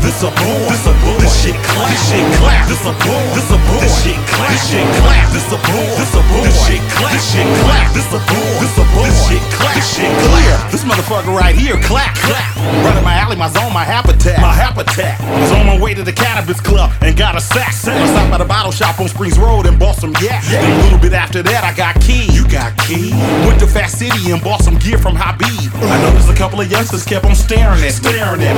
This a boom. This a boom. This shit clap. This shit clap. This a boom. This a boom. This shit clap. This shit clap. This a boom. This a boom. This shit clap. This shit clap. This a boom. This a boom. This shit clap. This shit clap. This motherfucker right here clap. Clap. Right in my alley, my zone, my habitat. My habitat. Was on my way to the cannabis club and got a sack. I stopped by the bottle shop on Springs Road and bought some yak. Then a little bit after that, I got keys. You got keys? Went to Fast City and bought some gear from Habib. I noticed a couple of youngsters kept on staring at me.